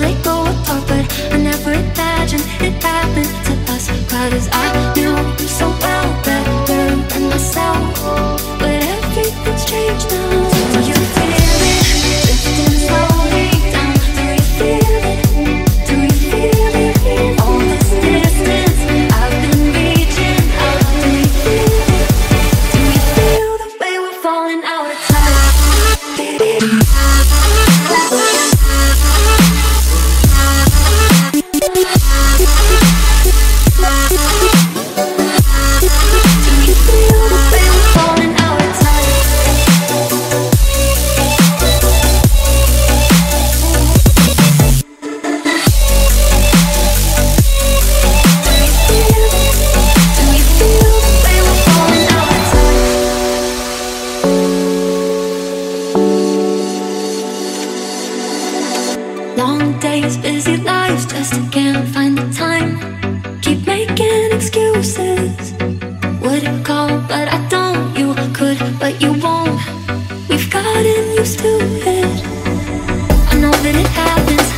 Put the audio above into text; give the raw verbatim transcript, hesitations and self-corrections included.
they go apart, but I never imagined it happened to us. Cried as I knew you so well, better than myself. But everything's changed now. Do you feel it? Drifting slowly down. Do you feel it? Do you feel it? All this distance I've been reaching out. Do you feel it? Do you feel the way we're falling out of time? Long days, busy lives, just can't find the time. Keep making excuses. Wouldn't call, but I don't. You could, but you won't. We've gotten used to it. I know that it happens.